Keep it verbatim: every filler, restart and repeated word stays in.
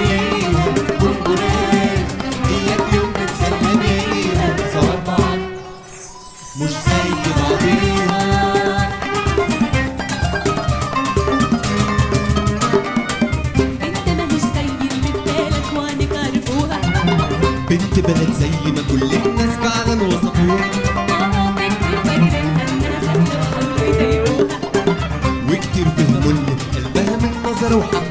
بيها بونبونات اياك يوم تتسلى بيها صور بعض مش زي بعضيها. انت ماهيش زي اللي في بالك وعنك عرفوها. بنت بلد زي ما كل الناس فعلا وصفوها. اه بنت فاكرينها انها سهله وحاولوا يضايقوها. وكتير فهموا اللي في قلبها من نظرة وحب